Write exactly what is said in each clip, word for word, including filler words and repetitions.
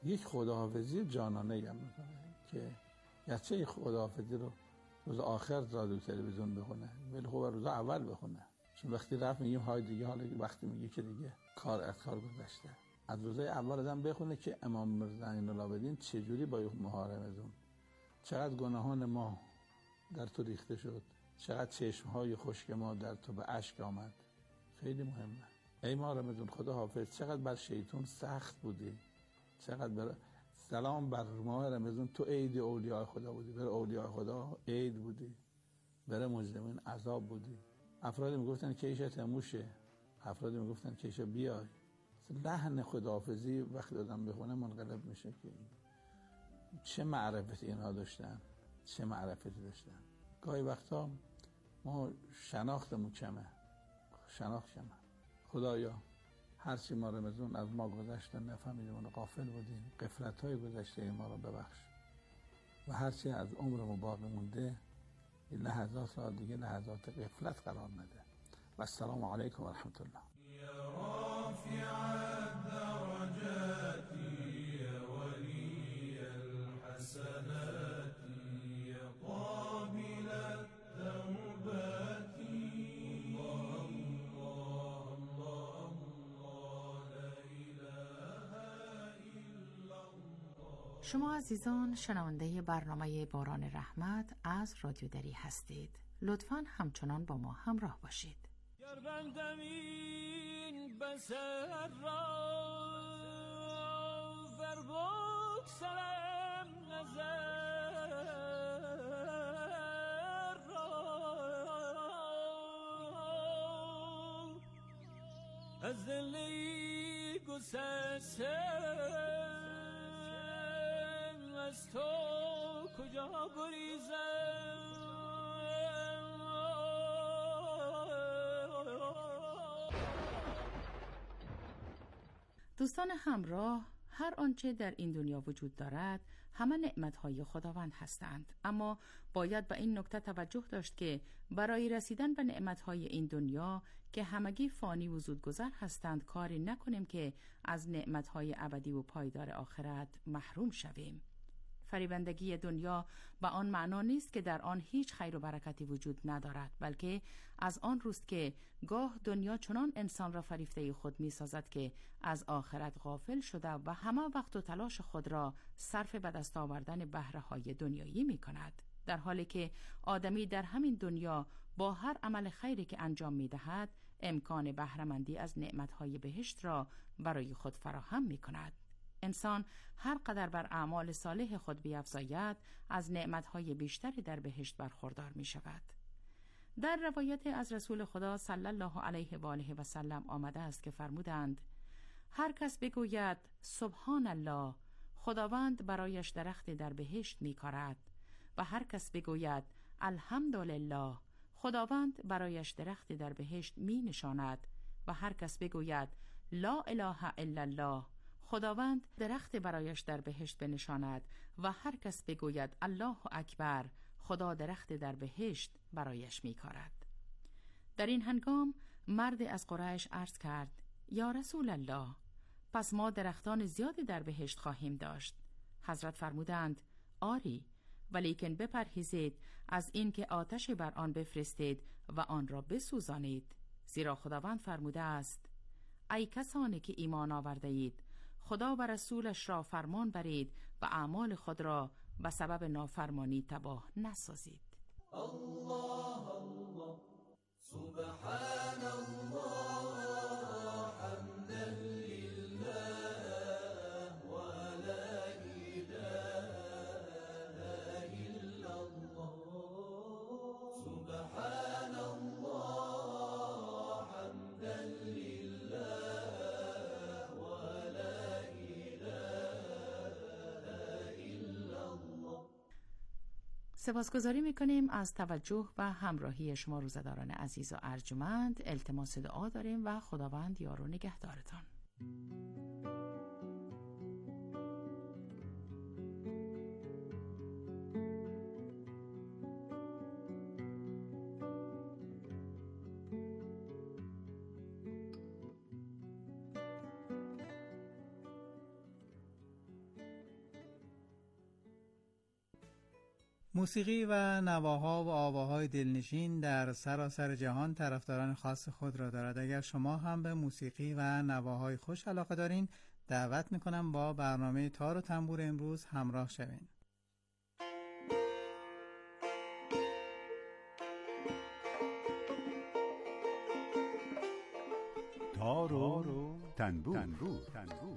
یک خداحافظی جانانه هم میکنه که گرچه یک خداحافظی رو روز آخر رادیو تلویزیون بخونه ولی خب روز اول بخونه، چون وقتی رفت میگیم های دیگه، حالا وقتی میگه که دیگه کار از کار گذشته، از روزای اول آدم بخونه که امام مرزا عین العابدین چجوری با محارم از اون چقدر گناهان ما در تو ریخته شد، چقدر چشمهای خشک ما در تو به اشک آمد. خیلی مهمه. ای ما رمضان خدا حافظ، چقدر بر شیطان سخت بودی، چقدر بر سلام بر ماه رمضان تو عید اولیاء خدا بودی، بر اولیاء خدا عید بودی، بر مجرمین عذاب بودی. افرادی میگفتن که ایشه تموشه، افرادی میگفتن که ایشه بیای. لحن خداحافظی وقتی آدم بخونه منقلب میشه که چه معرفتی اینها داشتن، چه معرفتی داشتن. گاهی وقتا ما شناختمون کمه، شناخت کمه. خدایا هر چی ما رمضان از ما گذشت نفهمیدیم و غافل بودیم، غفلت‌های گذشته ما رو ببخش و هر چی از عمرمون باقی مونده این لحظات را دیگه لحظات غفلت قرار نده. و السلام علیکم و رحمت الله. یا رافع الدرجات یا ولی الحسنات یا قابل التوبات شما عزیزان شنونده برنامه باران رحمت از رادیو دری هستید. لطفاً همچنان با ما همراه باشید. گر بندم این بسر را ور بگسلم نظر را از دلی گسسته از تو کجا گریزم. دوستان همراه، هر آنچه در این دنیا وجود دارد همه نعمتهای خداوند هستند، اما باید به این نکته توجه داشت که برای رسیدن به نعمتهای این دنیا که همگی فانی و زودگذر هستند کاری نکنیم که از نعمتهای ابدی و پایدار آخرت محروم شویم. فریبندگی دنیا به آن معنا نیست که در آن هیچ خیر و برکتی وجود ندارد، بلکه از آن روست که گاه دنیا چنان انسان را فریفته خود می سازد که از آخرت غافل شده و همه وقت و تلاش خود را صرف به دست آوردن بهره های دنیایی می کند، در حالی که آدمی در همین دنیا با هر عمل خیری که انجام می دهد امکان بهره‌مندی از نعمتهای بهشت را برای خود فراهم می کند. انسان هر قدر بر اعمال صالح خود بیفزاید از نعمتهای بیشتری در بهشت برخوردار می شود. در روایت از رسول خدا صلی الله علیه و آله و سلم آمده است که فرمودند هر کس بگوید سبحان الله، خداوند برایش درخت در بهشت می کارد، و هر کس بگوید الحمدلله، خداوند برایش درخت در بهشت می نشاند، و هر کس بگوید لا اله الا الله، خداوند درخت برایش در بهشت بنشاند، و هر کس بگوید الله اکبر، خدا درخت در بهشت برایش می‌کارد. در این هنگام مرد از قریش عرض کرد یا رسول الله، پس ما درختان زیادی در بهشت خواهیم داشت. حضرت فرمودند آری، ولیکن بپرهیزید از این که آتش بر آن بفرستید و آن را بسوزانید، زیرا خداوند فرموده است ای کسانی که ایمان آورده اید، خدا و رسولش را فرمان برید و اعمال خود را به سبب نافرمانی تباه نسازید. الله الله سبحان الله حمدا لله و لا اله الا الله سبحان الله حمدا لله سپاسگزاری میکنیم از توجه و همراهی شما روزداران عزیز و ارجمند. التماس دعا داریم و خداوند یار و نگهدارتان. موسیقی و نواها و آواهای دلنشین در سراسر جهان طرفداران خاص خود را دارد. اگر شما هم به موسیقی و نواهای خوش علاقه دارین، دعوت میکنم با برنامه تار و تنبور امروز همراه شوین. تار و تنبور, تنبور. تنبور.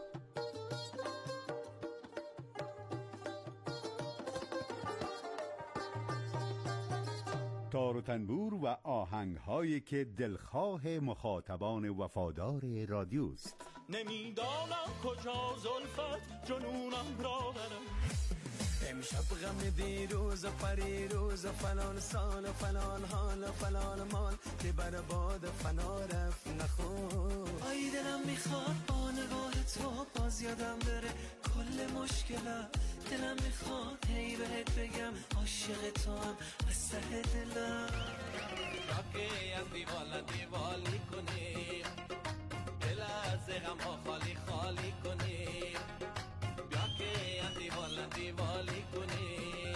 تار و تنبور و آهنگ‌هایی که دلخواه مخاطبان وفادار رادیوست. نمیدانم کجا زلفت جنونم را دارم، امشب غم دیروز و پریروز و فلان سال و فلان حال و فلان مال که بر باد فنا رفت نخون. آی دلم میخواد با نگاه تو باز یادم بره کل مشکلم، دلم میخواد هی بهت بگم عاشق تو هم از ته دلم. راکی از دیوال دیوال میکنی، دل از غم ها خالی خالی کنی، بیا که از دیوال دیوالی کنی.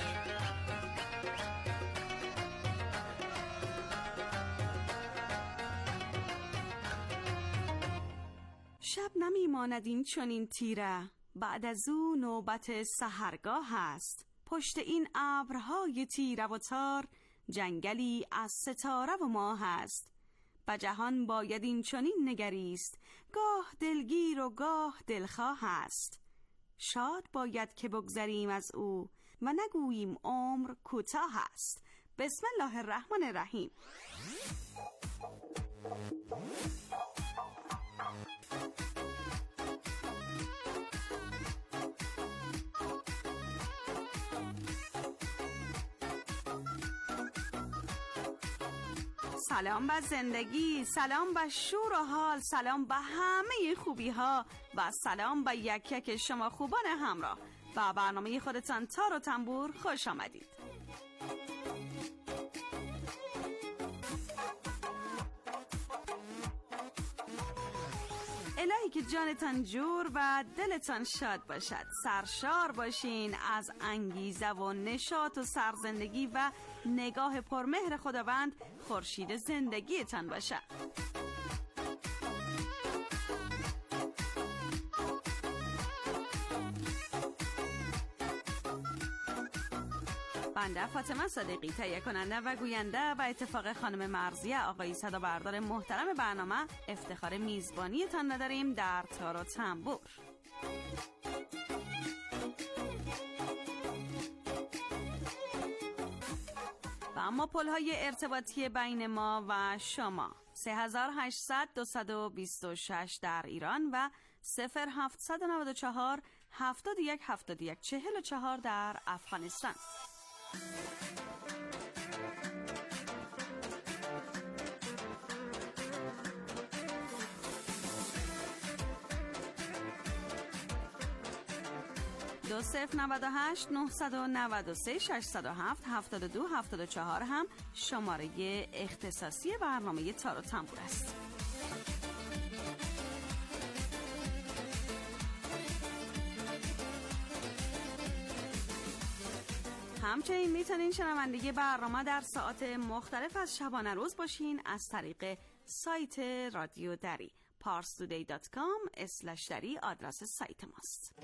شب نمیماند این چنین تیره، بعد از او نوبت سحرگاه است. پشت این ابرهای تیره و تار جنگلی از ستاره و ماه است. به جهان باید این چنین نگریست، گاه دلگیر و گاه دلخواه است. شاد باید که بگذریم از او و نگوییم عمر کوتاه است. بسم الله الرحمن الرحیم. سلام به زندگی، سلام به شور و حال، سلام به همه خوبی ها و سلام به یک یک شما خوبان همراه. و برنامه خودتان تار و تنبور خوش آمدید. الهی که جانتان جور و دلتان شاد باشد، سرشار باشین از انگیزه و نشاط و سرزندگی و نگاه پرمهر خداوند خورشید زندگیتان باشد. بنده فاطمه صادقی، تهیه کننده و گوینده و اتفاق خانم مرضیه آقای صدا بردار محترم برنامه، افتخار میزبانی تان نداریم در تار و تنبور. و اما پل‌های ارتباطی بین ما و شما سه هزار و هشتصد دویست و بیست و شش در ایران و صفر هفتصد و نود و چهار هفتاد و یک هفتاد و یک چهل و چهار در افغانستان. دو صفر نود و هشت نهصد و نود و سه ششصد و هفت هفتاد و دو هفتاد و چهار هم شماره اختصاصی برنامه تار و تنبور است. همچنین میتونین شنونده برنامه در ساعات مختلف از شبانه روز باشین از طریق سایت رادیو دری پارس تودی دات کام اسلش دری آدرس سایت ماست.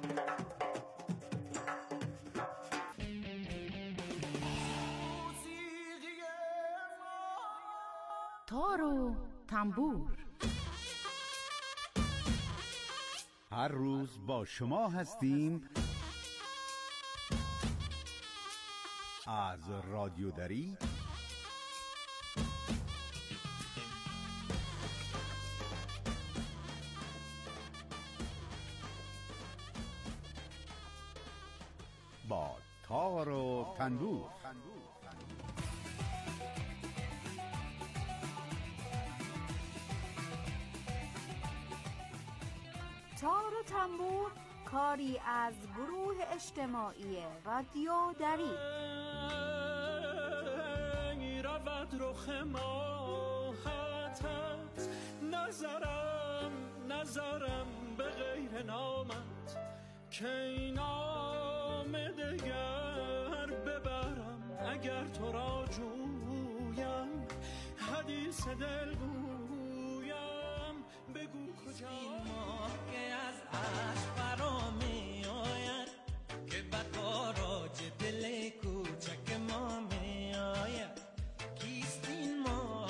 تار و تنبور هر روز با شما هستیم از رادیو دری با تار و تنبور. تار و تنبور کاری از گروه اجتماعی رادیو دری. رود رخ ماهتت، نظرم نظرم به غیر نامت، که این نام دگر ببر اگر تو را جویم حدیث دل گویم بگو کجا این ماه که از عشق برا می آید که بقاراج دل کوچک ما می آید کیست این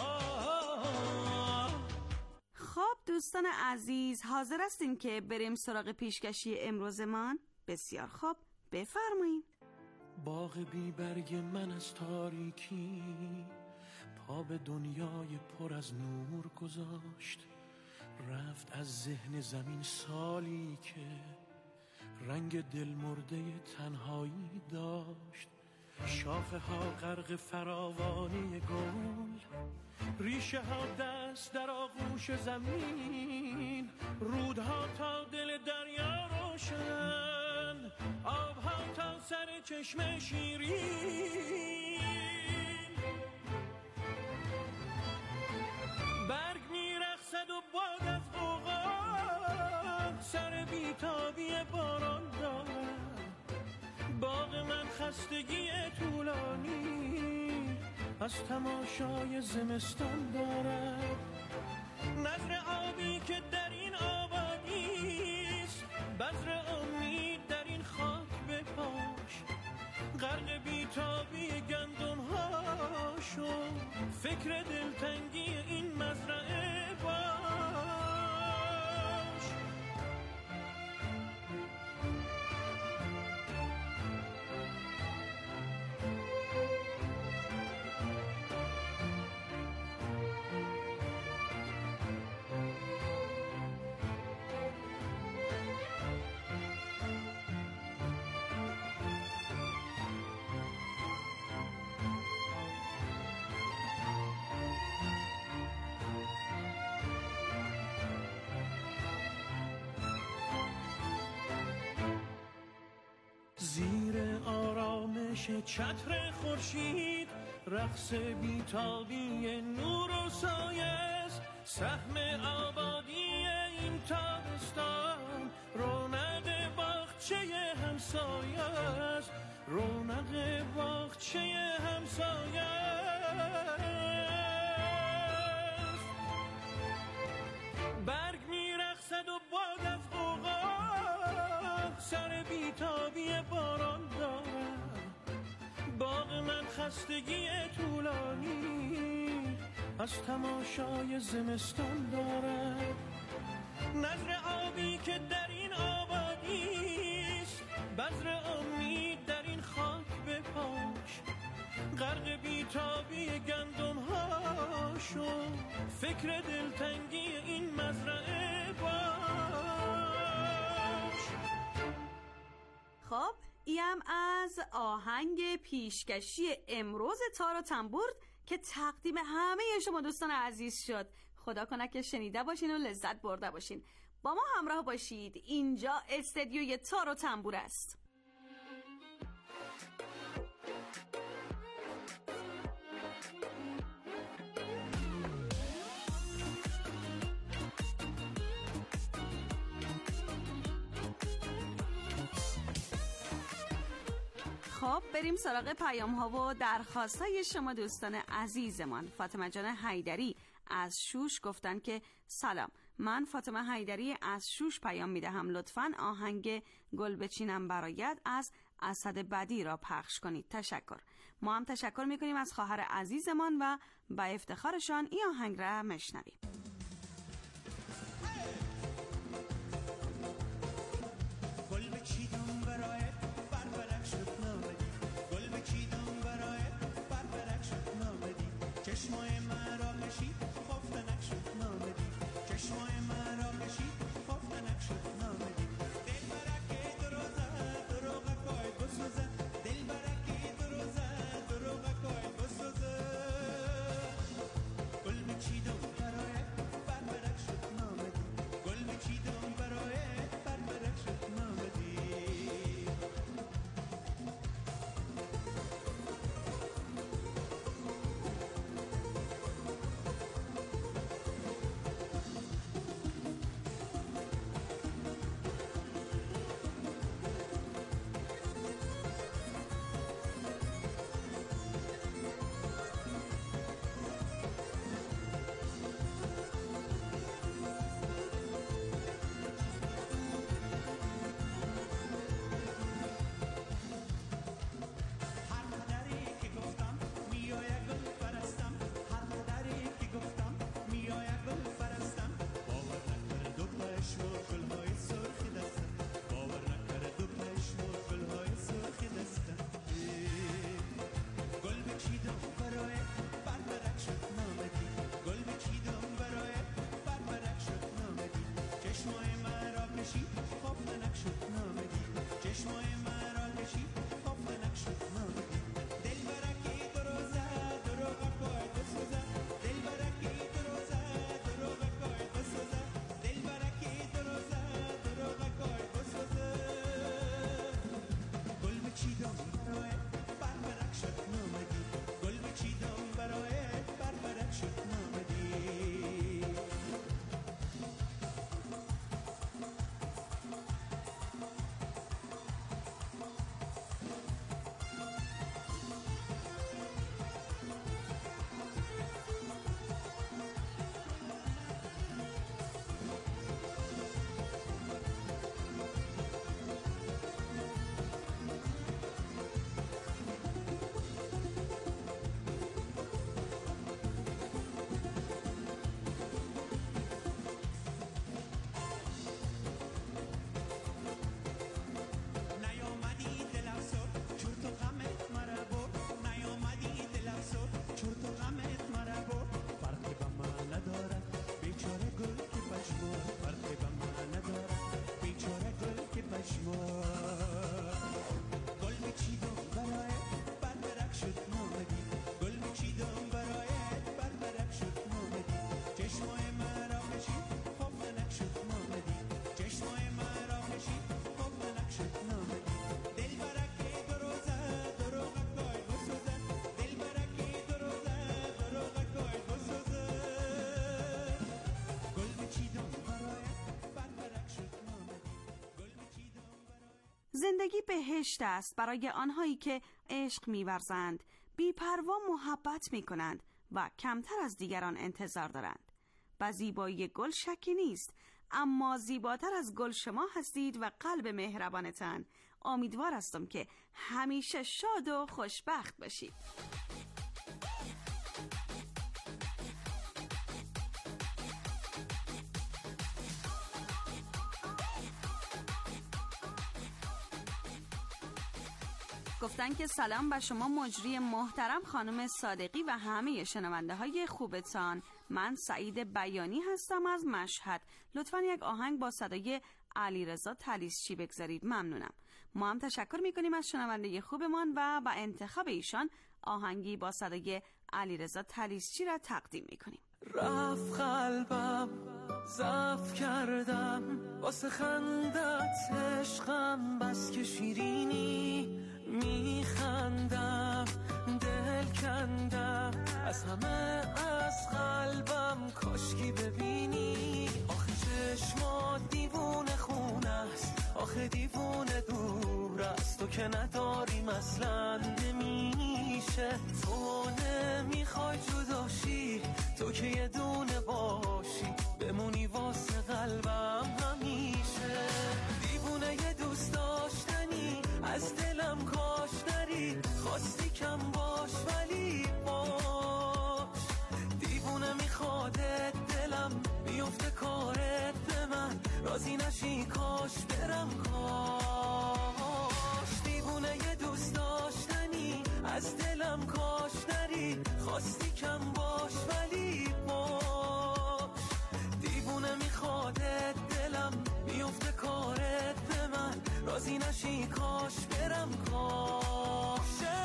ماه. خب دوستان عزیز حاضر هستین که بریم سراغ پیشکشی امروزمان؟ بسیار خوب بفرمایید. باغ بی برگ من از تاریکی پا به دنیای پر از نور گذاشت، رفت از ذهن زمین سالی که رنگ دل مرده تنهایی داشت. شاخه ها غرق فراوانی گل، ریشه ها دست در آغوش زمین، رودها تا دل دریا روشن، آبها تا سر چشم شیرین. برگ میرقصد و باد از غوغا سر بیتابی باران دارد. باغ من خستگی طولانی از تماشای زمستان دارد. نظر آبی که در این آبادیست، بذر امید در این خاک بپاش. غرق بیتابی گندم ها شو، فکر دلتنگی این مزرعه باش. زیر آرامش چتر خورشید رقص بیتابی نور و سایه، سهم آبادی این تابستان رونق باغچه همسایه است، رونق باغچه همسایه است. برگ میرقصد و باد از غوغا سر بیتابی باران دارد. باغ من خستگی طولانی از تماشای زمستان دارد. نظر آبی که در این آبادیست، بذر امید در این خاک بپاش. غرق بیتابی گندم ها شو، فکر دلتنگی این مزرعه باش. خب ایم از آهنگ پیشکشی امروز تار و تنبور که تقدیم همه شما دوستان عزیز شد. خدا کنه که شنیده باشین و لذت برده باشین. با ما همراه باشید، اینجا استدیوی تار و تنبور است. خب بریم سراغ پیام ها و درخواست های شما دوستان عزیزمان. فاطمه جان حیدری از شوش گفتن که سلام، من فاطمه حیدری از شوش پیام میدهم، لطفاً آهنگ گل بچینم برایت از اسد بدی را پخش کنید، تشکر. ما هم تشکر میکنیم از خواهر عزیزمان و با افتخارشان این آهنگ را مشنویم. زندگی بهشت است برای آنهایی که عشق می‌ورزند، بی‌پروا محبت می‌کنند و کمتر از دیگران انتظار دارند. و زیبایی گل شکی نیست، اما زیباتر از گل شما هستید و قلب مهربانتان. امیدوار هستم که همیشه شاد و خوشبخت باشید. گفتن که سلام به شما مجری محترم خانم صادقی و همه شنونده های خوبتان. من سعید بیانی هستم از مشهد. لطفاً یک آهنگ با صدای علیرضا طلیسچی بگذارید، ممنونم. ما هم تشکر میکنیم از شنونده خوبمان و با انتخاب ایشان آهنگی با صدای علیرضا طلیسچی را تقدیم میکنیم. رفت قلبم ضعف کردم واسه خندت عشقم، بس که شیرینی میخندم، دل کندم از همه از قلبم، کاشکی ببینی آخه چشمات دیوونه خونه است، آخه دیوونه دور است، تو که نداریم اصلا نمیشه، تو نمیخوای جداشی، تو که یه دونه باشی بمونی واسه قلبم همیشه، دیوونه یه دوست داشتنی از دلم کاش نری، خواستی کم باش ولی باش، دیوونه میخوادت دلم بیفته کارت به من، راضی نشی کاش برم کاش، دیوونه یه دوست داشتنی از دلم کاش نری، خواستی کم باش ولی باش، دیوونه میخوادت دلم بیفته کارت به من، راضی نشی کاش برم کاشه.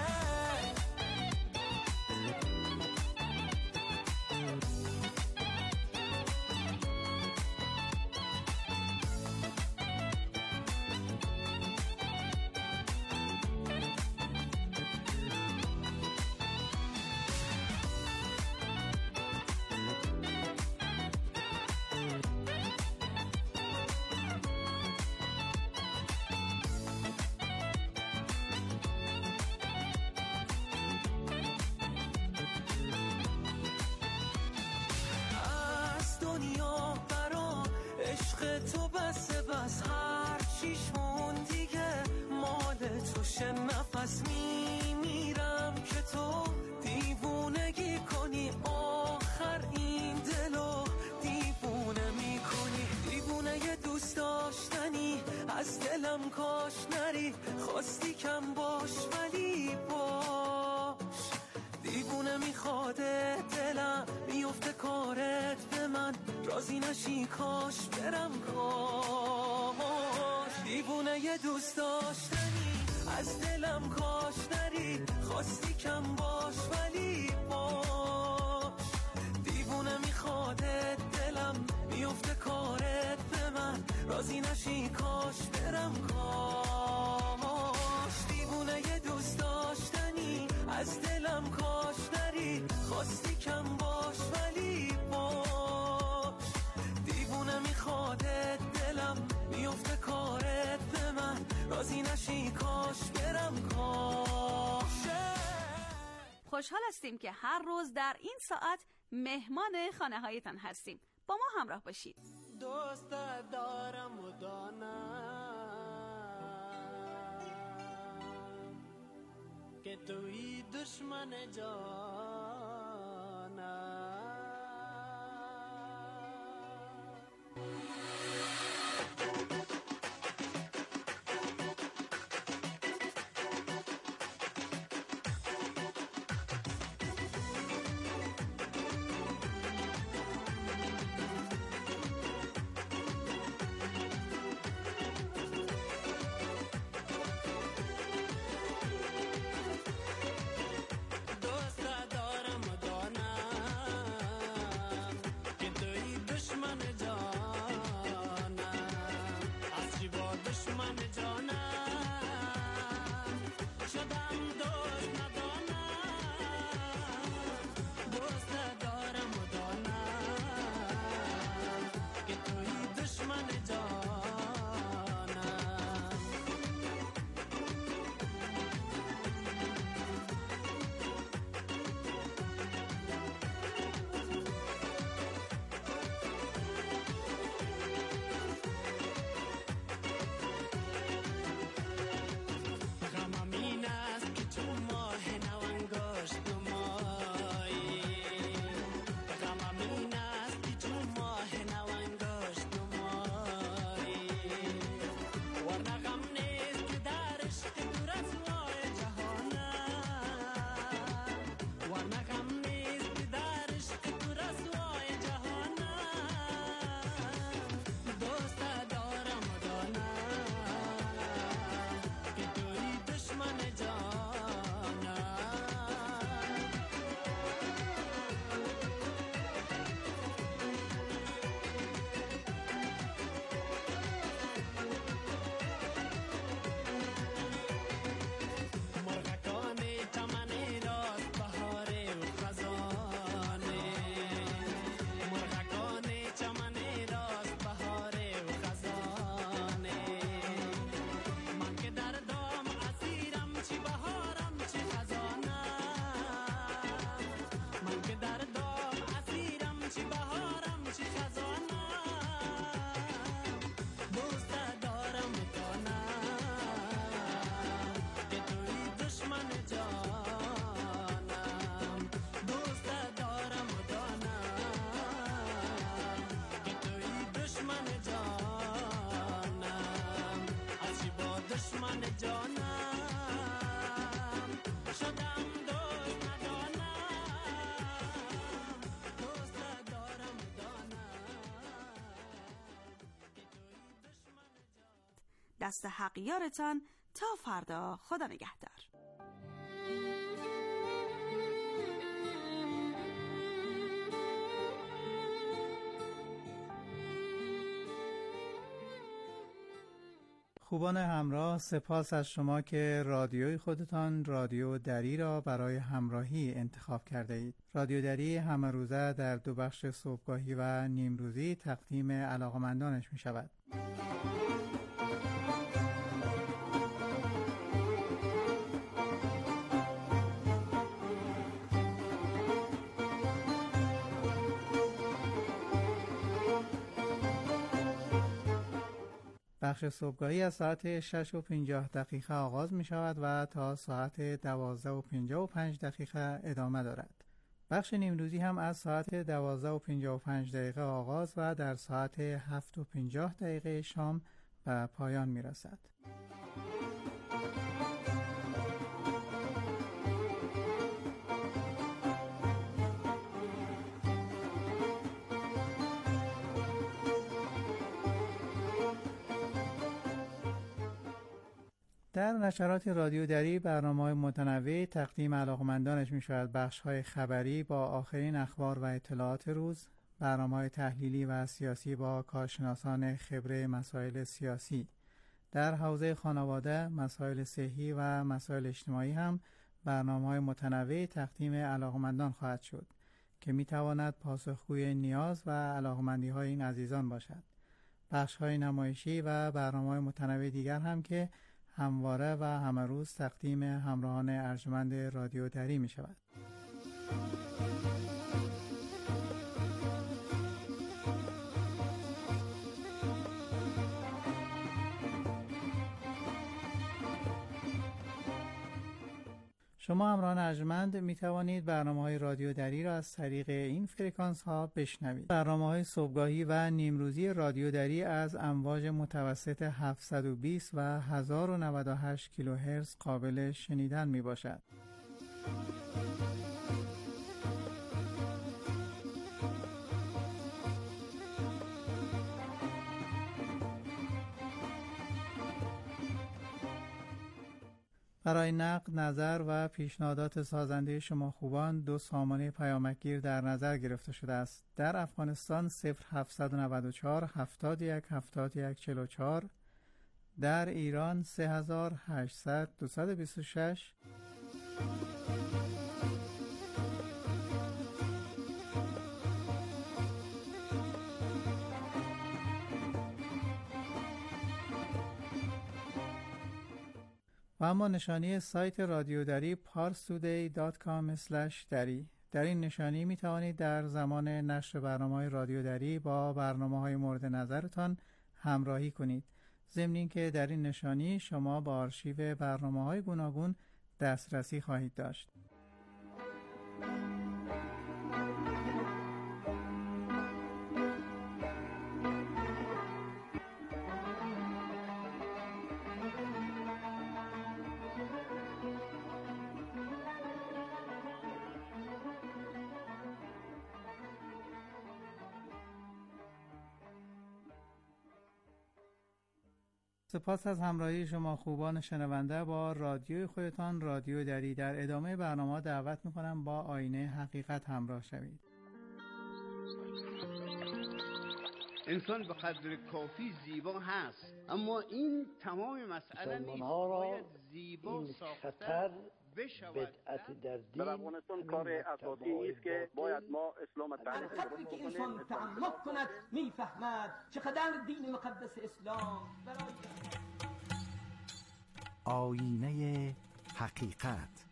تو بس بس هر چیش مون دیگه مال توشه، نفس میمیرم که تو دیوونگی کنی، آخر این دلو دیوونه میکنی، دیوونه یه دوست داشتنی از دلم کاش نری، خواستی کم باش ولی باش، دیوونه میخواده دلم بیفته کارت به من، راضی نشی کاش برم کاش، دیوونه یه دوست داشتنی از دلم کاش نری، خواستی کم باش ولی باش، دیوونه میخواده دلم بیفته کارت به من، راضی نشی کاش برم کاش، دیوونه یه دوست داشتنی از دلم کاش نری، خواستی کم باش ولی باش، دیوونه میخواده دلم بیفته کارت به من، راضی نشی کاش برم کاشه. خوشحال هستیم که هر روز در این ساعت مهمان خانه هایتان هستیم. با ما همراه باشید. دوست دارم و دانم که توی دشمن جانم، دوست دست حق یارتان تا فردا. خدا نگهدار. خوبان همراه، سپاس از شما که رادیوی خودتان رادیو دری را برای همراهی انتخاب کرده اید. رادیو دری همه روزه در دو بخش صبحگاهی و نیمروزی تقدیم علاقمندانش می شود. بخش صبحگاهی از ساعت شش و پنجاه دقیقه آغاز می شود و تا ساعت دوازده و پنجاه و پنج دقیقه ادامه دارد. بخش نیمروزی هم از ساعت دوازده و پنجاه و پنج دقیقه آغاز و در ساعت هفت و پنجاه دقیقه شام به پایان می رسد. در نشرات رادیو دری برنامه‌های متنوع تقدیم علاقمندانش می شود. بخش‌های خبری با آخرین اخبار و اطلاعات روز، برنامه‌های تحلیلی و سیاسی با کارشناسان خبره مسائل سیاسی. در حوزه خانواده، مسائل صحی و مسائل اجتماعی هم برنامه‌های متنوع تقدیم علاقمندان خواهد شد که می تواند پاسخگوی نیاز و علاقمندی‌های این عزیزان باشد. بخش‌های نمایشی و برنامه‌های متنوع دیگر هم که همواره و همه روز تقدیم همراهان ارجمند رادیو دری می شود. شما همراهان ارجمند می توانید برنامه‌های رادیو دری را از طریق این فرکانس ها بشنوید. برنامه‌های صبحگاهی و نیمروزی رادیو دری از امواج متوسط هفتصد و بیست و هزار و نود و هشت کیلوهرتز قابل شنیدن می باشد. برای نقد، نظر و پیشنهادات سازنده شما خوبان دو سامانه پیامکگیر در نظر گرفته شده است. در افغانستان صفر هفتصد و نود و چهار هفتاد و یک هفتاد و یک چهل و چهار، در ایران سه هزار و هشتصد دویست و بیست و شش، و اما نشانی سایت رادیو دری پارس تودی دات کام اسلش دری. در این نشانی می توانید در زمان نشر برنامه‌های رادیو دری با برنامه‌های مورد نظرتان همراهی کنید. ضمن اینکه در این نشانی شما با آرشیو برنامه‌های گوناگون دسترسی خواهید داشت. سپاس از همراهی شما خوبان شنونده با رادیوی خودتان رادیو دری. در ادامه برنامه دعوت میکنم با آینه حقیقت همراه شوید. انسان به قدر کافی زیبا هست، اما این تمام مسئله نیست. باید زیبا ساختن بشود. بدعت در دین در افغانستان کار اساسی نیست که باید ما اسلام تعریف کنیم. که انسان تعمق کند میفهمد چقدر دین مقدس اسلام برای آینه حقیقت.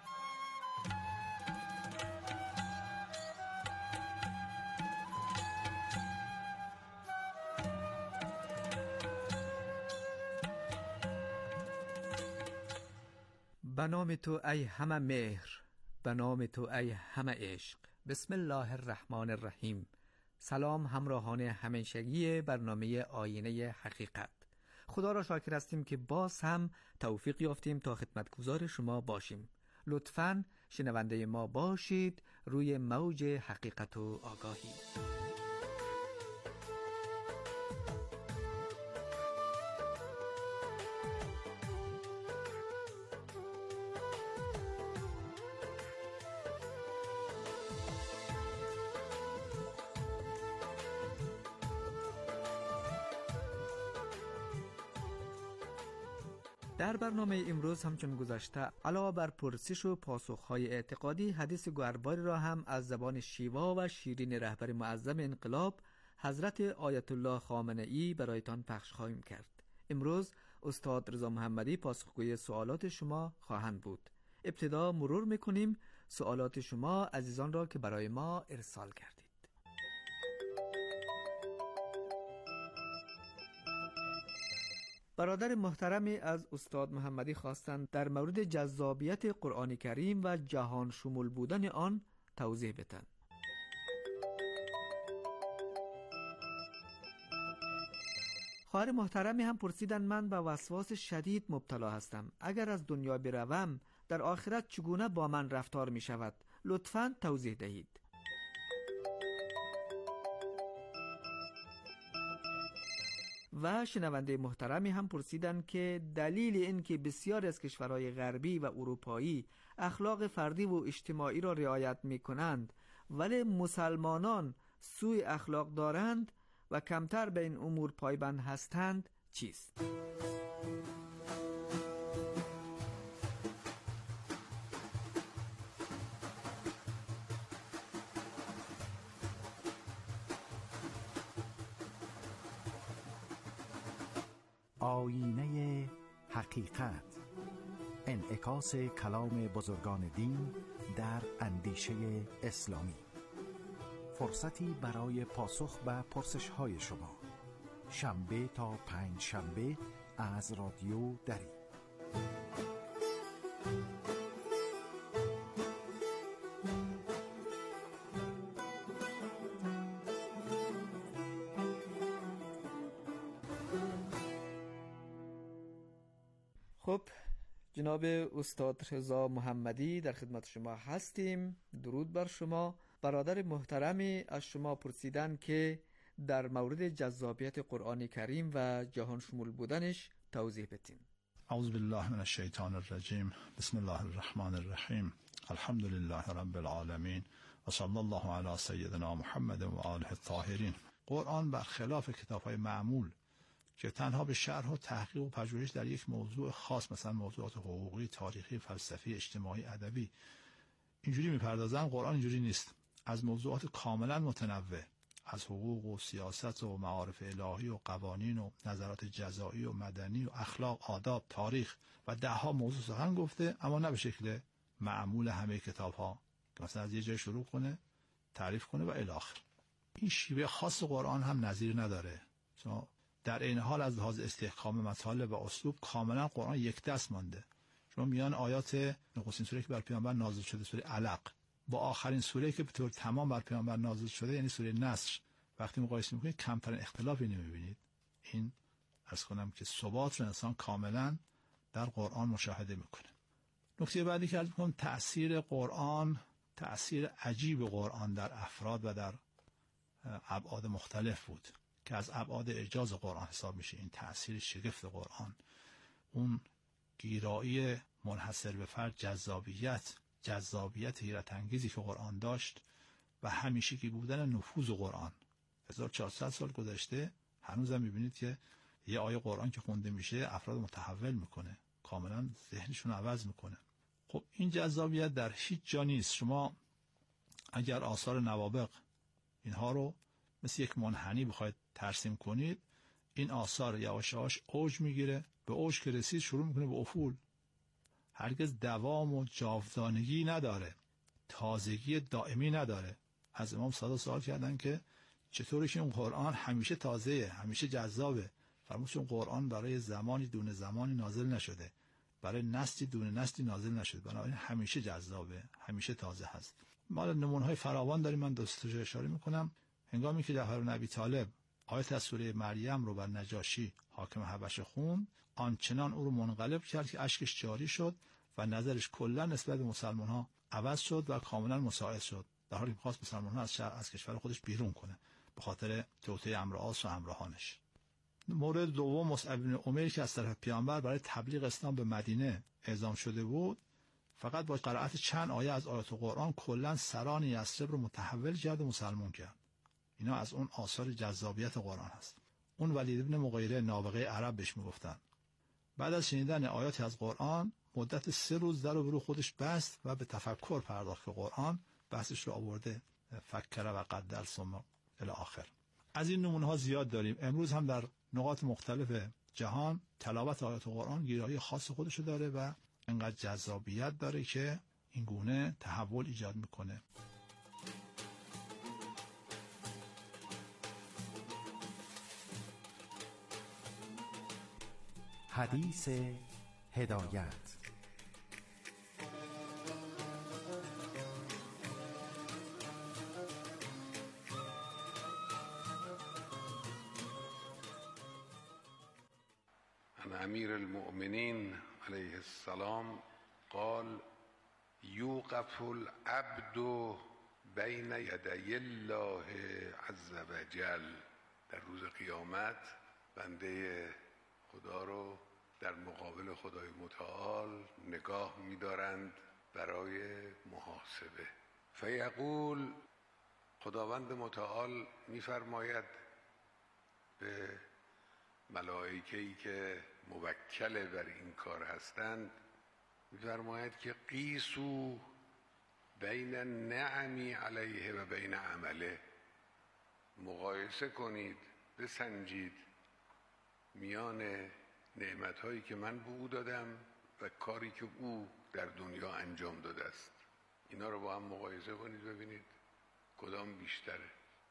به نام تو ای همه مهر، به نام تو ای همه عشق. بسم الله الرحمن الرحیم. سلام همراهان همیشگی برنامه آینه حقیقت. خدا را شاکر هستیم که باز هم توفیق یافتیم تا خدمتگزار شما باشیم. لطفاً شنونده ما باشید روی موج حقیقت و آگاهی. در برنامه امروز همچون گذشته علاوه بر پرسش و پاسخهای اعتقادی، حدیث گوهرباری را هم از زبان شیوا و شیرین رهبر معظم انقلاب حضرت آیت الله خامنه‌ای برایتان پخش خواهیم کرد. امروز استاد رضا محمدی پاسخگوی سوالات شما خواهند بود. ابتدا مرور میکنیم سوالات شما عزیزان را که برای ما ارسال کردید. برادر محترمی از استاد محمدی خواستند در مورد جذابیت قرآن کریم و جهان شمول بودن آن توضیح بدهند. خواهر محترمی هم پرسیدند من به وسواس شدید مبتلا هستم. اگر از دنیا بروم در آخرت چگونه با من رفتار می شود؟ لطفاً توضیح دهید. و شنونده محترمی هم پرسیدند که دلیل این که بسیاری از کشورهای غربی و اروپایی اخلاق فردی و اجتماعی را رعایت می کنند ولی مسلمانان سوء اخلاق دارند و کمتر به این امور پایبند هستند چیست؟ آیینه حقیقت، انعکاس کلام بزرگان دین در اندیشه اسلامی. فرصتی برای پاسخ به پرسش‌های شما، شنبه تا پنج شنبه از رادیو دری. خب جناب استاد رضا محمدی در خدمت شما هستیم. درود بر شما. برادر محترمی از شما پرسیدن که در مورد جذابیت قرآن کریم و جهان شمول بودنش توضیح بدین. اعوذ بالله من الشیطان الرجیم. بسم الله الرحمن الرحیم. الحمد لله رب العالمین و صلی الله علی سیدنا محمد و آله الطاهرین. قرآن برخلاف کتاب‌های معمول که تنها به شرح و تحقیق و پژوهش در یک موضوع خاص، مثلا موضوعات حقوقی، تاریخی، فلسفی، اجتماعی، ادبی اینجوری میپردازن، قرآن اینجوری نیست. از موضوعات کاملا متنوع، از حقوق و سیاست و معارف الهی و قوانین و نظرات جزایی و مدنی و اخلاق، آداب، تاریخ و ده ها موضوع سخن گفته، اما نه به شکل معمول همه کتاب ها که مثلا از یه جای شروع کنه تعریف کنه و الی آخر. این شیوه خاص قرآن هم نظیر نداره. شما در این حال از لحاظ استحکام مطالب و اسلوب کاملا قرآن یک دست مانده. شما میان آیات نخستین سوره که بر پیامبر نازل شده، سوره علق، با آخرین سوره که به طور تمام بر پیامبر نازل شده، یعنی سوره نصر، وقتی مقایسه میکنید کمترین اختلافی نمیبینید. این عرض کنم که ثبات رو انسان کاملا در قرآن مشاهده میکنه. نکته بعدی که عرض میکنم تأثیر قرآن، تأثیر عجیب قرآن در افراد و در ابعاد مختلف بود که از ابعاد اعجاز قرآن حساب میشه. این تأثیر شگفت قرآن، اون گیرایی منحصر به فرد، جذابیت جذابیت حیرت انگیزی که قرآن داشت و همیشگی بودن نفوذ قرآن. هزار و چهارصد سال گذشته هنوزم میبینید که یه آیه قرآن که خونده میشه افراد متحول میکنه، کاملا ذهنشون عوض میکنه. خب این جذابیت در هیچ جا نیست. شما اگر آثار نوابغ اینها رو مثل یک منحنی بخواید ترسیم کنید، این آثار یواش یواش اوج میگیره، به اوج که رسید شروع میکنه به افول. هرگز دوام و جاودانگی نداره، تازگی دائمی نداره. از امام صادق سوال کردن که چطوره که اون قرآن همیشه تازهه، همیشه جذابه؟ فرمود چون قرآن برای زمانی دون زمانی نازل نشده، برای نسلی دون نسلی نازل نشده، بنابراین همیشه جذابه، همیشه تازه هست. ما نمونه‌های فراوان داریم. من دوستش اشاره میکنم. هنگامی که جعفر بن ابی طالب آیت از سوره مریم رو بر نجاشی حاکم حبشه خوند، آنچنان او رو منقلب کرد که اشکش جاری شد و نظرش کلا نسبت به مسلمان ها عوض شد و کاملا مساعد شد، در حالی که خواست مسلمان ها از شهر از کشور خودش بیرون کنه به خاطر توطئه عمرو عاص و همراهانش. مورد دوم مصعب بن عمر که از طرف پیامبر برای تبلیغ اسلام به مدینه اعزام شده بود، فقط با قرائت چند آیه از آیات قرآن کلا سران یثرب رو متحول کرد و مسلمان کرد. اینا از اون آثار جذابیت قرآن هست. اون ولید بن مغیره نابغه عرب بهش میگفتن. بعد از شنیدن آیاتی از قرآن مدت سه روز در و برو خودش بست و به تفکر پرداخت که قرآن بحثش رو آورده فکر و قدر ثم الی آخر. از این نمونه ها زیاد داریم. امروز هم در نقاط مختلف جهان تلاوت آیات قرآن گیرایی خاص خودش داره و انقدر جذابیت داره که این گونه تحول ایجاد میکنه. حدیث هدایت. عن امیر المؤمنین علیه السلام قال یوقف العبد بین یدی الله عز وجل. در روز قیامت بنده خدا رو در مقابل خدای متعال نگاه می‌دارند برای محاسبه. فیقول، خداوند متعال می‌فرماید به ملائکه‌ای که موکل بر این کار هستند، می‌فرماید که قیسو بین نعمی علیه و بین عمله، مقایسه کنید، بسنجید میان نعمت‌هایی که من به او دادم و کاری که او در دنیا انجام داده است. اینا رو با هم مقایسه کنید ببینید کدام بیشتره.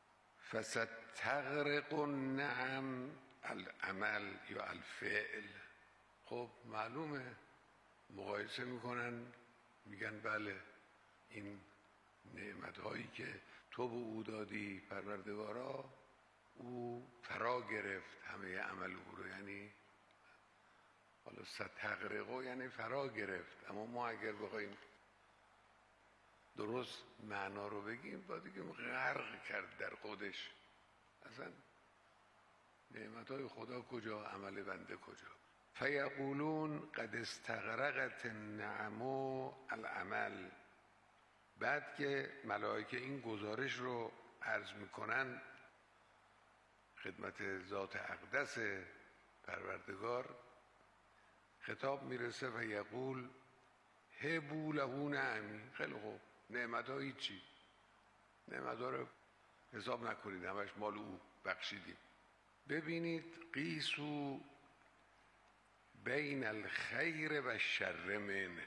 فستغرق النعم العمل یا الفعل. خب معلومه، مقایسه میکنن میگن بله این نعمت‌هایی که تو به او دادی پروردگارا، او فرا گرفت همه عمل او رو. یعنی حالا ستغرقو یعنی فرا گرفت، اما ما اگر بخوایم درست معنا رو بگیم باید بگیم غرق کرد در خودش. اصلا نعمتهای خدا کجا، عمل بنده کجا؟ فیقولون قد استغرقت النعم العمل. بعد که ملائکه این گزارش رو عرض میکنن خدمت ذات اقدس پروردگار، خطاب میرسه و یقول هبو له نعمی. خیلی خوب، نعمت ها هیچی، نعمت ها رو حساب نکنید، همش مال او، بخشیدیم. ببینید قیسو بین الخیر و شر منه.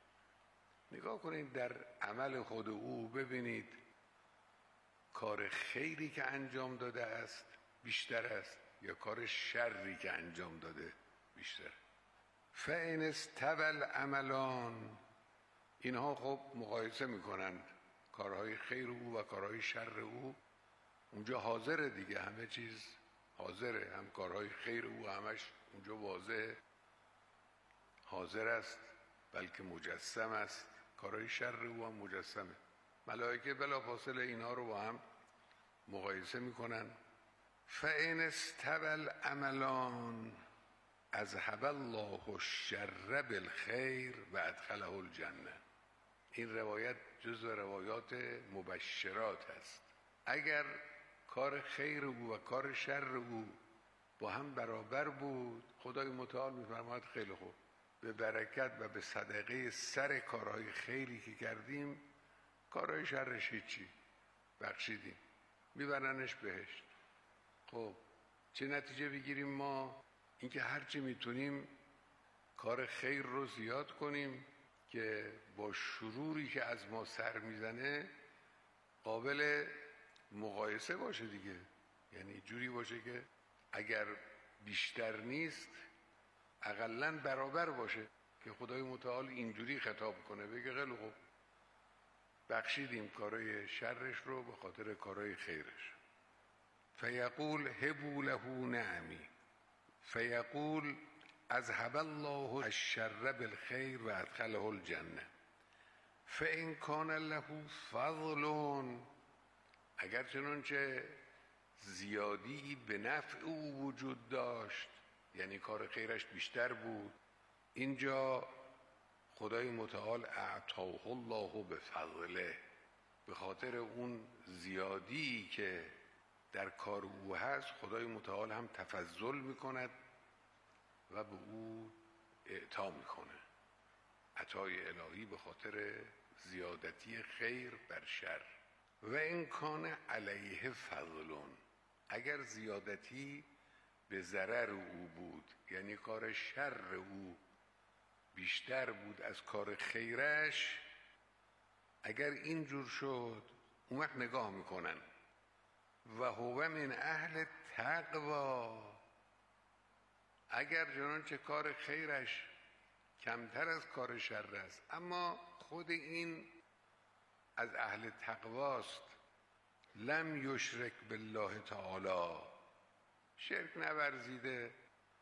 نگاه کنید در عمل خود او، ببینید کار خیری که انجام داده است بیشتر است یا کار شری که انجام داده بیشتر. فإن استوى العملان، اینها خب مقایسه میکنند کارهای خیر او و کارهای شر او. اونجا حاضره دیگه، همه چیز حاضره، هم کارهای خیر او همش اونجا واضح حاضر است، بلکه مجسم است. کارهای شر او هم مجسمه. ملائکه بلافاصله اینها رو با هم مقایسه میکنن. فإن استوى العملان اذهب الله الشر بالخیر و ادخله الجنه. این روایت جزو روایات مبشرات است. اگر کار خیر او و کار شر او با هم برابر بود، خدای متعال میفرماید خیلی خوب، به برکت و به صدقه سر کارهای خیری که کردیم کارهای شرش هیچی، بخشیدیم، میبرنش بهشت. خب چه نتیجه بگیریم ما؟ اینکه هرچی میتونیم کار خیر رو زیاد کنیم که با شروری که از ما سر میزنه قابل مقایسه باشه دیگه. یعنی جوری باشه که اگر بیشتر نیست اقلن برابر باشه، که خدای متعال اینجوری خطاب کنه، بگه خیلی خوب بخشیدیم کارهای شرش رو به خاطر کارهای خیرش. فیقول هبو له نعمی فیقول اذهب الله الشر بالخیر و ادخله الجنه فان کان له فضل، اگر چنانچه زیادی به نفع او وجود داشت، یعنی کار خیرش بیشتر بود، اینجا خدای متعال اعطاه الله بفضله، به خاطر اون زیادی که در کار او هست خدای متعال هم تفضل میکند و به او اعطا میکنه. عطای الهی به خاطر زیادتی خیر بر شر. و این کان علیه فضلون، اگر زیادتی به ضرر او بود، یعنی کار شر او بیشتر بود از کار خیرش، اگر اینجور شد اون وقت نگاه میکنن و هو من اهل تقوا، اگر چنانچه کار خیرش کمتر از کار شر است اما خود این از اهل تقواست، لم یشرک بالله تعالی، شرک نورزیده،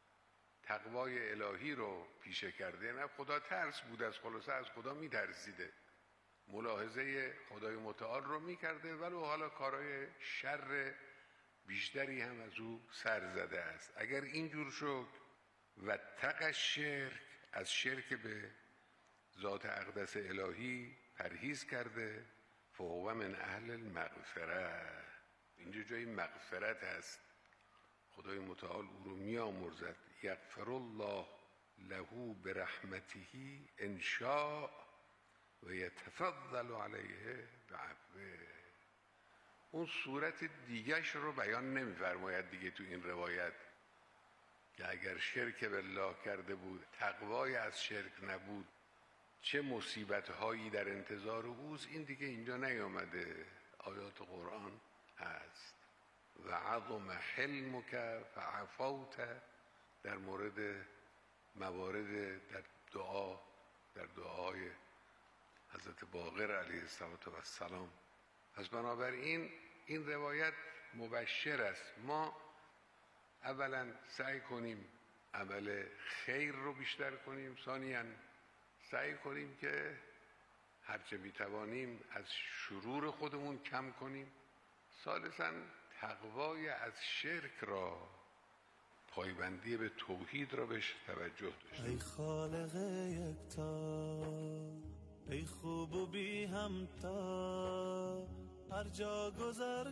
تقوای الهی رو پیشه کرده، نه خدا ترس بود، از خلاصه از خدا میترسیده، ملاحظه خدای متعال رو میکرده، ولو حالا کارهای شر بیشتری هم از او سر زده است. اگر اینجور شد و تق شرک، از شرک به ذات اقدس الهی پرهیز کرده، فهو من اهل المغفره، اینجا جای مغفرت هست، خدای متعال او رو میامرزد. یغفر الله له برحمته ان شاء و یتفضل علیه بعفوه. اون صورت دیگهش رو بیان نمیفرماید دیگه تو این روایت که اگر شرک بالله کرده بود، تقوای از شرک نبود، چه مصیبت‌هایی در انتظار اوست. این دیگه اینجا نیامده، آیات قرآن هست. و عظم حلمک فعفوت، در مورد موارد در دعا، در دعای حضرت باقر علیه السلام. پس بنابراین این روایت مبشر است. ما اولا سعی کنیم عمل خیر رو بیشتر کنیم، ثانیاً سعی کنیم که هرچه میتوانیم از شرور خودمون کم کنیم، ثالثاً تقوای از شرک را، پایبندی به توحید را بهش توجه داشته. ای خالق یکتا، ای خوب و بی همتا، هر جا گذر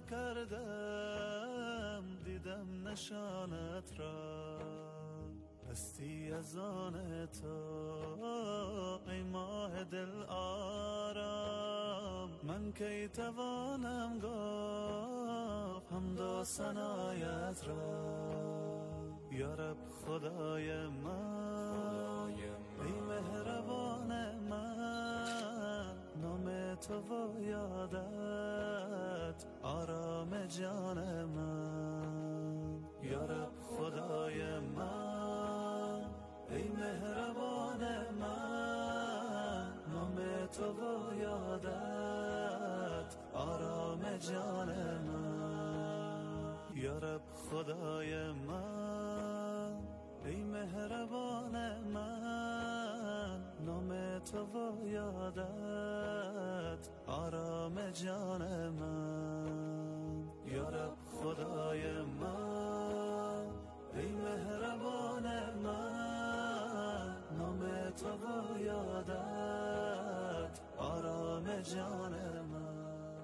کردم دیدم نشانت را، هستی از آن تو ای ماه دل آرام، من کی توانم گفت حمد و ثنایت را. یا رب خدای من، ای مهربان من، نام تو و یادت آرام جان من. یا رب خدای من، ای مهربان من، نام تو و یادت آرام جان من. یا رب خدای من، ای مهربان من، نام تو و یادت آرام جان من. یا رب خدای من، ای مهربان من، نام تو و یادت آرام جان من.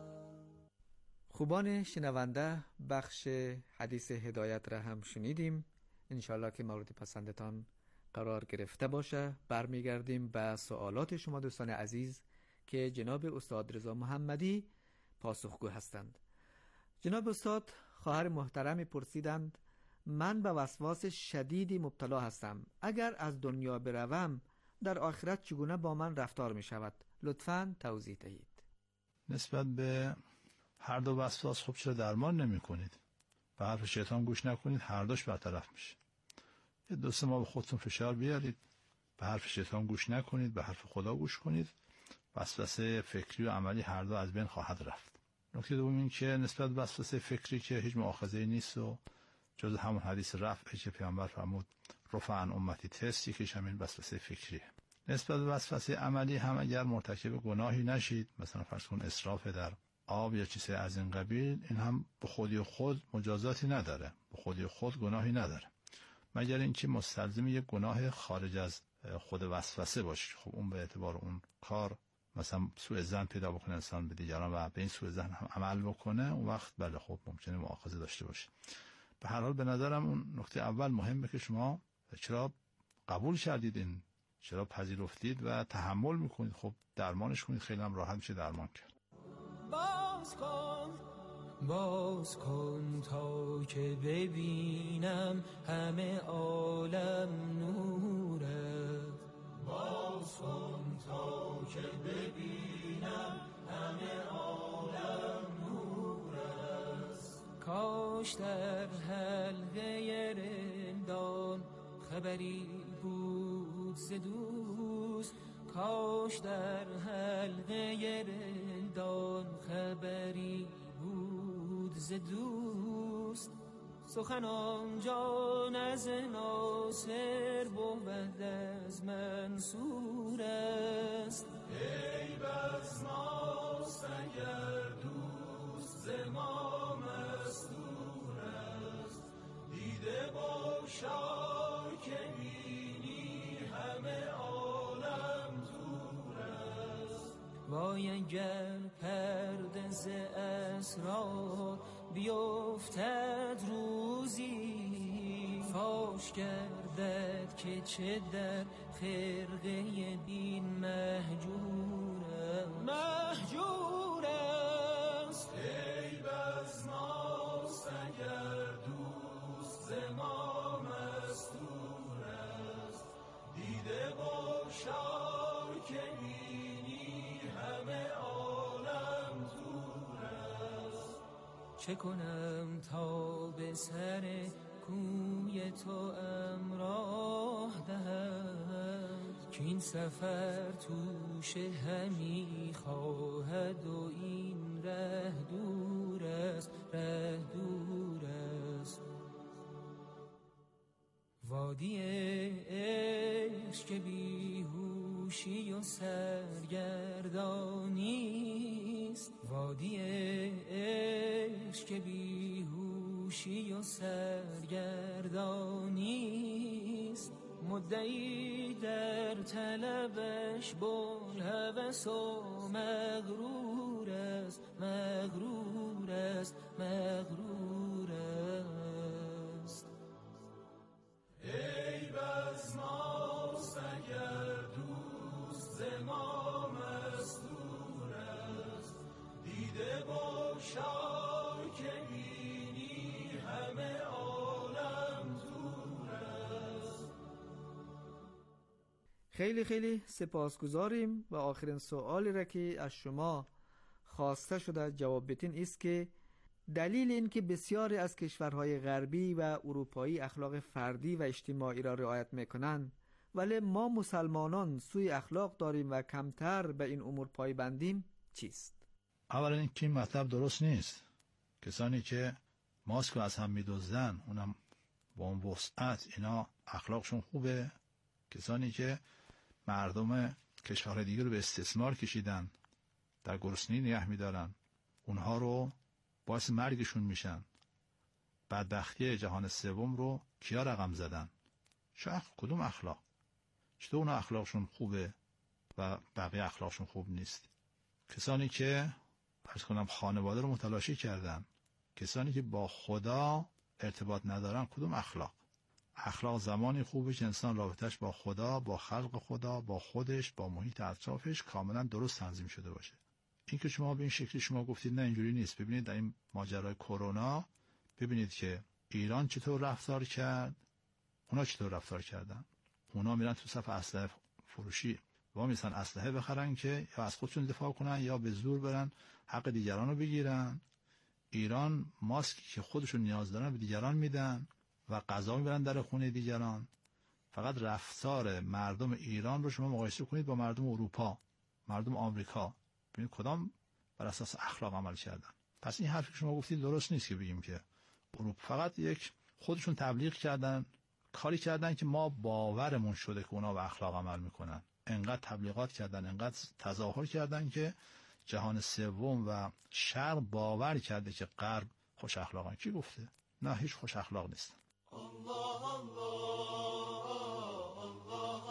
خوبان شنونده، بخش حدیث هدایت را هم شنیدیم. انشالله که مورد پسندتان قرار گرفته باشه. برمیگردیم به سوالات شما دوستان عزیز که جناب استاد رضا محمدی پاسخگو هستند. جناب استاد، خواهر محترمی پرسیدند من به وسواس شدیدی مبتلا هستم، اگر از دنیا بروم در آخرت چگونه با من رفتار می شود؟ لطفاً توضیح دهید. نسبت به هر دو وسواس خب چرا درمان نمی کنید؟ به حرف شیطان گوش نکنید، هر دوش برطرف میشه. یه دو سه ماه به خودتون فشار بیارید، به حرف شیطان گوش نکنید، به حرف خدا گوش کنید، وسوسه فکری و عملی هر دو از بین خواهد رفت. نکته دوم این که نسبت به وسوسه فکری که هیچ مؤاخذه‌ای نیست و جز همون حدیث رفع که پیامبر فرمود رفع عن امتی تستی که همین وسوسه فکریه. نسبت به وسوسه عملی هم اگر مرتکب گناهی نشید، مثلا فرض کن اسراف در آب یا چیزی از این قبیل، این هم به خودی خود مجازاتی نداره، به خودی خود گناهی نداره، مگر اینکه مستلزم یک گناه خارج از خود وسوسه باشه. خب اون به اعتبار اون کار مثلا سوء ظن پیدا بکنه انسان به دیگران و به این سوء ظن هم عمل بکنه، اون وقت بله خب ممکنه مؤاخذه داشته باشه. به هر حال به نظرم اون نکته اول مهمه که شما چرا قبول کردید این، چرا پذیرفتید و تحمل میکنید؟ خب درمانش کنید، خیلی هم راحت میشه درمان کرد. باز کن باز کن تا که ببینم همه عالم نوره، باز کن تا که ببینم همه عالم نوره. کاش در حلقه رندان خبری بود ز دوست، کاش در حلقه رندان خبری بود ز دوست. سخن آنجا نز ناصر بود از منصور است، ای بس ماست اگر دوست ز ما مستور است. دیده باشا که بینی همه عالم دور است. وای اگر پرده ز اسرار بیفتد روزی، فاش گردد که چه در خرقه دین مهجور مهجور است. ای بس ماست اگر دوست ز ما مستور است. دیده باشا که بینی همه عالم دور است. چه کنم تا به سر کوی تو امراه دهد، که این سفر توش همی خواهد و این ره دور است، ره دور است. وادی عشق که بیهوشی و سرگردانی است، وادی عشق که بیهوشی و سرگردانی است. مدعی در طلبش بوالهوس و مغرور است، مغرور است، مغرور است. ای بس ماست اگر دوست ز ما مستور است. دیده باشا که بینی همه عالم دور است. خیلی خیلی سپاسگزاریم و آخرین سوالی را که از شما خواسته شده جواب بدین است که دلیل این که بسیاری از کشورهای غربی و اروپایی اخلاق فردی و اجتماعی را رعایت میکنند ولی ما مسلمانان سوی اخلاق داریم و کمتر به این امور پایبندیم چیست؟ اولا این که این مطلب درست نیست. کسانی که ماسک از هم میدزدن اونم با اون وسعت، اینا اخلاقشون خوبه؟ کسانی که مردم کشورهای دیگه رو به استثمار کشیدن، در گرسنگی نگه میدارن، اونها رو باعث مرگشون میشن، بدبختی جهان سوم رو کیا رقم زدن؟ چه کدوم اخلاق؟ چطور اونا اخلاقشون خوبه و بقیه اخلاقشون خوب نیست؟ کسانی که فرض کنم خانواده رو متلاشی کردن، کسانی که با خدا ارتباط ندارن، کدوم اخلاق؟ اخلاق زمانی خوبه که انسان رابطش با خدا، با خلق خدا، با خودش، با محیط اطرافش کاملا درست تنظیم شده باشه. این که شما به این شکلی شما گفتید نه اینجوری نیست. ببینید در این ماجرای کرونا ببینید که ایران چطور رفتار کرد، اونا چطور رفتار کردن. اونا میرن تو صف اسلحه فروشی وا میسن اسلحه بخرن که یا از خودشون دفاع کنن یا به زور برن حق دیگران رو بگیرن. ایران ماسکی که خودشون نیاز دارن به دیگران میدن و غذا میبرن در خونه دیگران. فقط رفتار مردم ایران رو شما مقایسه کنید با مردم اروپا، مردم آمریکا، ببینید کدام بر اساس اخلاق عمل کردن. پس این حرفی که شما گفتید درست نیست که بگیم که اروپا فقط یک خودشون تبلیغ کردن، کاری کردن که ما باورمون شده که اونا به اخلاق عمل میکنن. انقدر تبلیغات کردن، انقدر تظاهر کردن که جهان سوم و شرق باور کرده که غرب خوش اخلاقن. کی گفته؟ نه، هیچ خوش اخلاق نیستن. الله الله الله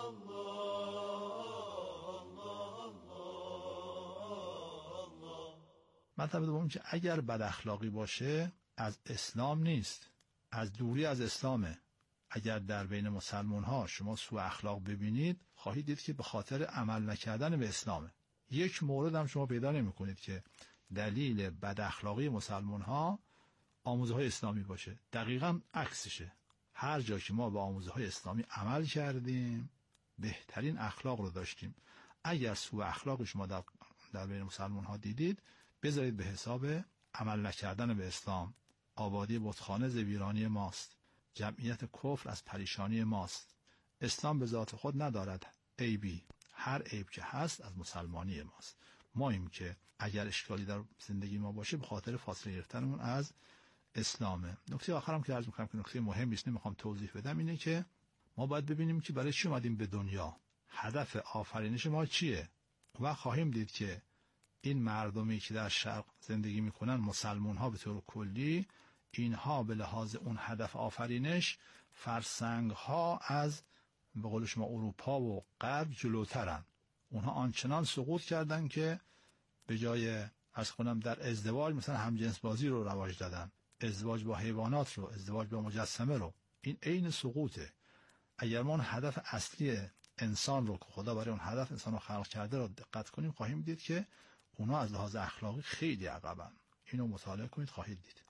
الله. مطلب دوم که اگر بد اخلاقی باشه از اسلام نیست، از دوری از اسلامه. اگر در بین مسلمان ها شما سوء اخلاق ببینید، خواهید دید که به خاطر عمل نکردن به اسلامه. یک مورد هم شما پیدا نمی کنید که دلیل بد اخلاقی مسلمان ها آموزه های اسلامی باشه. دقیقاً عکسشه. هر جا که ما به آموزه های اسلامی عمل کردیم بهترین اخلاق رو داشتیم. اگر سوء اخلاق شما در, در بین مسلمان ها دیدید، بذارید به حساب عمل نکردن به اسلام. آبادی بتخانه ز ویرانی ماست، جمعیت کفر از پریشانی ماست. اسلام به ذات خود ندارد عیبی، هر عیب که هست از مسلمانی ماست. ماییم که اگر اشکالی در زندگی ما باشه به خاطر فاصله گرفتنمون از اسلامه. نکته آخرم که عرض می‌کنم که نکته مهمی است، نمیخوام توضیح بدم، اینه که ما باید ببینیم که برای چی اومدیم به دنیا، هدف آفرینش ما چیه. و خواهیم دید که این مردمی که در شرق زندگی میکنن، مسلمان ها به طور کلی، اینها به لحاظ اون هدف آفرینش فرسنگ ها از به قول شما اروپا و غرب جلوترن. اونها آنچنان سقوط کردن که به جای عرض کنم در ازدواج مثلا همجنس بازی رو رواج دادن، ازدواج با حیوانات رو، ازدواج با مجسمه رو. این عین سقوطه. اگر ما اون هدف اصلی انسان رو که خدا برای اون هدف انسان رو خلق کرده رو دقت کنیم، خواهیم دید که اونا از لحاظ اخلاقی خیلی عقبن. اینو مطالعه کنید، خواهید دید.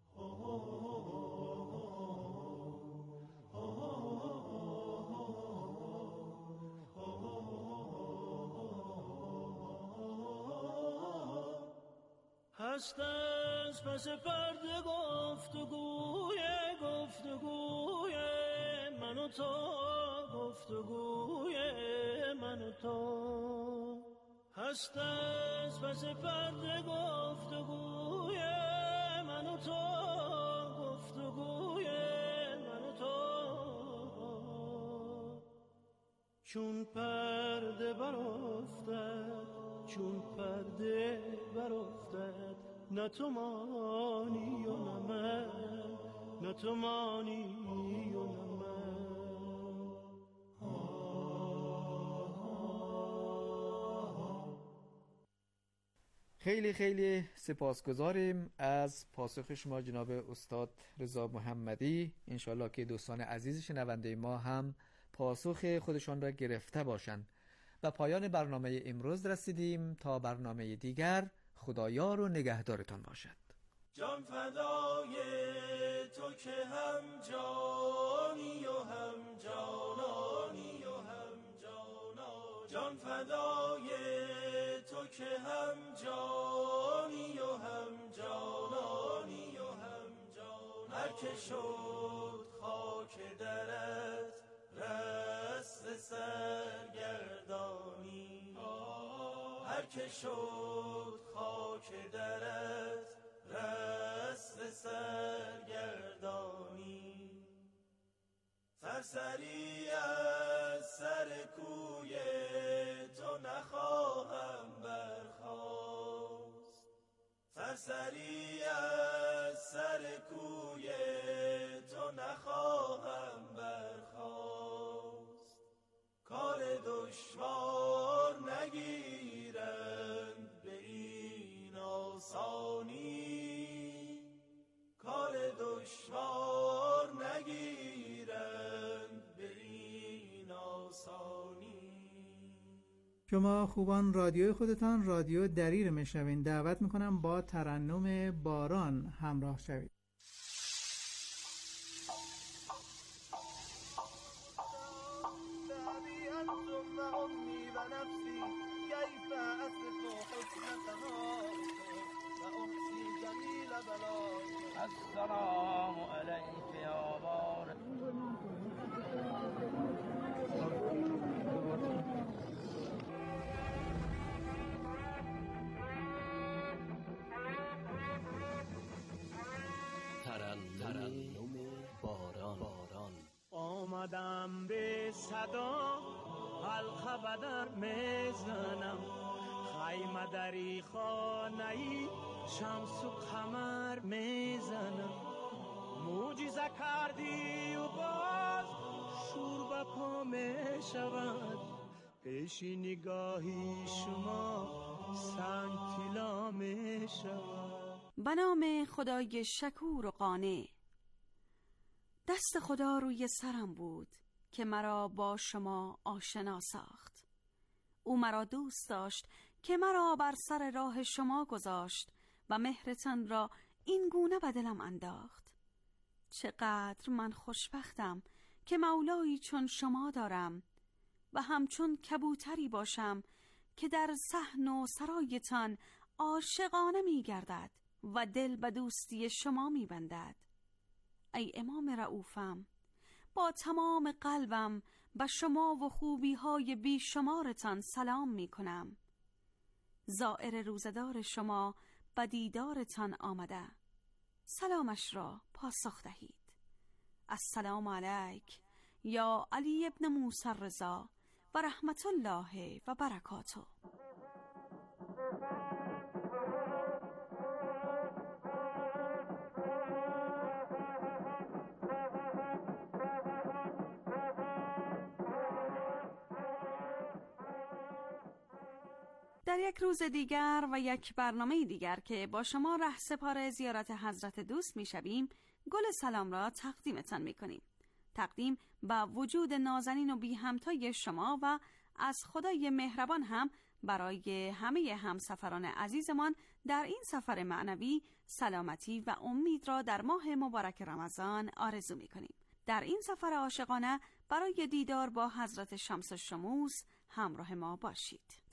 هست از پس پرده گفتگوی گفتگوی من و تو، گفتگوی من و تو. هست از پس پرده گفتگوی من و تو، گفتگوی من و تو. چون پرده برافتد، چون پرده برافتد، نه تو مانی و نه من، نه تو مانی و نه من. خیلی خیلی سپاسگزاریم از پاسخ شما جناب استاد رضا محمدی. انشالله که دوستان عزیز شنونده ما هم پاسخ خودشان را گرفته باشند. و پایان برنامه امروز رسیدیم. تا برنامه دیگر، خدایار و نگهدارتان باشد. جان فدای تو که هم جانی و هم جانانی و هم جانا. جان فدای تو که هم جانی و هم جانانی و هم جانا. هر که شد خاک درت رست سرگردانی، هر که شد خاک درت رست سرگردانی. سرسری از سر کوی تو نخواهم برخاست، سرسری از سر کوی تو نخواهم برخاست. کار دشوار نگیرند به این آسانی، کار دشوار نگیرند به این آسانی. شما خوبان رادیوی خودتان رادیو دری رو میشنوین. دعوت میکنم با ترنم باران همراه شوید. السلام علیک یا بار ترنم باران. آمدم به صدا حلقه بدر میزنم، خیمه دری خانه‌ای شمس و قمر میزنم. معجزه کردی و باز شور به پا میشود، پیش نگاهی شما سنگ طلا میشود. به نام خدای شکور و قانع. دست خدا روی سرم بود که مرا با شما آشنا ساخت. او مرا دوست داشت که مرا بر سر راه شما گذاشت و مهرتان را این گونه به دلم انداخت. چقدر من خوشبختم که مولایی چون شما دارم و همچون کبوتری باشم که در صحن و سرایتان عاشقانه می گردد و دل به دوستی شما می بندد. ای امام رؤوفم، با تمام قلبم به شما و خوبی های بیشمارتان سلام می کنم. زائر روزدار شما به دیدارتان آمده، سلامش را پاسخ دهید. السلام علیک یا علی ابن موسی الرضا و رحمت الله و برکاته. در یک روز دیگر و یک برنامه دیگر که با شما رهسپار زیارت حضرت دوست می شویم، گل سلام را تقدیمتان می کنیم. تقدیم با وجود نازنین و بی همتای شما و از خدای مهربان هم برای همه همسفران عزیزمان در این سفر معنوی سلامتی و امید را در ماه مبارک رمضان آرزو می کنیم. در این سفر عاشقانه برای دیدار با حضرت شمس الشموس همراه ما باشید.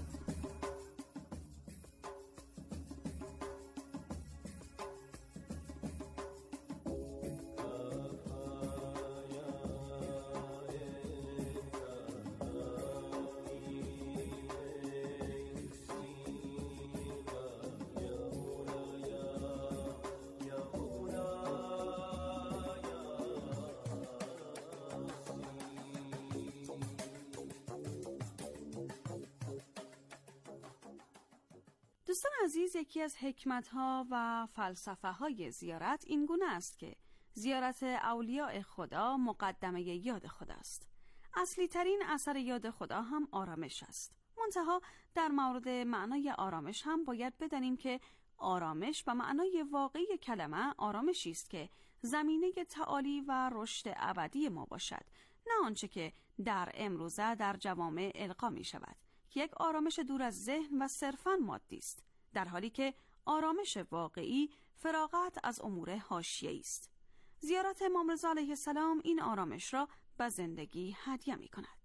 دوستان عزیز، یکی از حکمت‌ها و فلسفه‌های زیارت این گونه است که زیارت اولیاء خدا مقدمه یاد خداست. اصلی ترین اثر یاد خدا هم آرامش است. منتها در مورد معنای آرامش هم باید بدانیم که آرامش به معنای واقعی کلمه آرامشی است که زمینه تعالی و رشد ابدی ما باشد، نه آنچه که در امروزه در جوامع القا می شود، یک آرامش دور از ذهن و صرفاً مادی است، در حالی که آرامش واقعی فراغت از امور حاشیه‌ای است. زیارت امام رضا علیه السلام این آرامش را به زندگی هدیه می کند.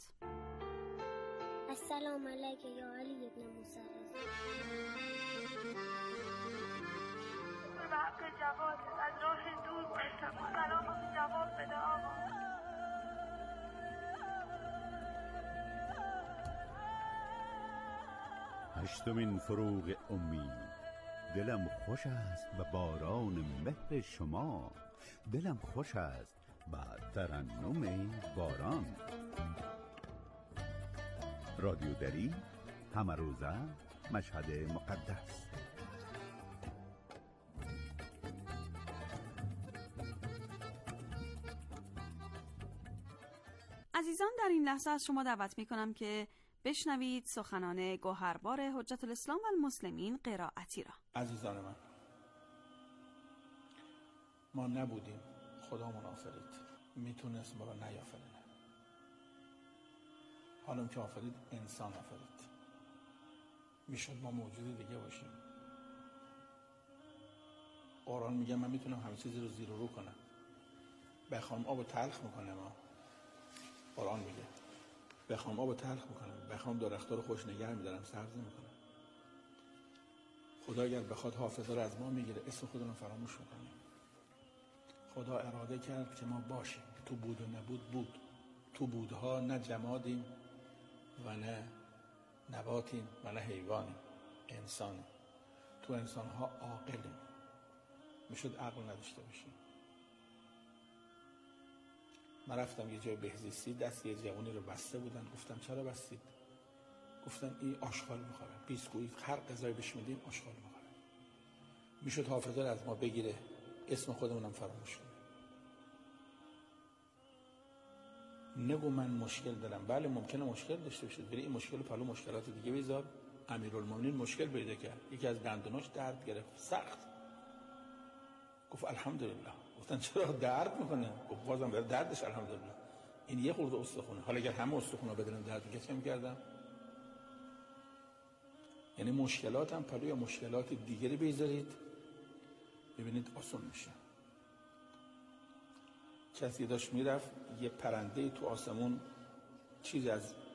السلام علیک یا علی ابن موسی الرضا. به حق جواد از راه دور باشم، سلام جواد بده آقا. هشتمین فروغ امید. دلم خوش است به باران مهر شما، دلم خوش است به ترنم باران. رادیو دری، همه روزه، مشهد مقدس. عزیزان، در این لحظه از شما دعوت می کنم که بشنوید سخنان گوهربار حجت الاسلام و المسلمین قرائتی را. عزیزان من، ما نبودیم، خدامون آفرید، میتونست ما را نیافرینه. حالا که آفرید، انسان آفرید، میشد ما موجود دیگه باشیم. قرآن میگه من میتونم همه چیزی رو زیر و رو کنم، بخوام آب تلخ میکنه. ما قرآن میگه بخوام آب تلخ میکنم، بخوام درخت‌ها رو خوش نگه میدارم، سبز میکنم. خدا اگر بخواد حافظه رو از ما میگیره، اسم خودمون فراموش میکنیم. خدا اراده کرد که ما باشیم. تو بود و نبود بود. تو بودها نه جمادیم و نه نباتیم و نه حیوانیم، انسانیم. تو انسانها عاقلیم، میشد عقل نداشته باشیم. من رفتم یه جای بهزیستی، دست یه جوانی رو بسته بودن. گفتم چرا بستید؟ گفتن این آشغال میخوره، بیسکویت، هر غذایی بهش میدیم آشغال میخوره. میشد حافظه رو از ما بگیره، اسم خودمونم فراموش کنه. نگو من مشکل دارم. بله ممکنه مشکل داشته باشید، ولی این مشکل پلو مشکلات دیگه بذار. امیرالمومنین مشکل پیدا کرد، یکی از دندوناش درد گرفت سخت. گفت الحمدلله. گفتن چرا درد میکنه؟ گفت بازم برای دردش الحمدلله. این یه خورده استخونه. حالا اگر همه استخونا بدونن درد میکرد چه میکردم؟ یعنی مشکلات هم پلوی مشکلات دیگری بذارید ببینید آسان میشه. کسی داشت میرفت یه پرنده تو آسمون چیزی از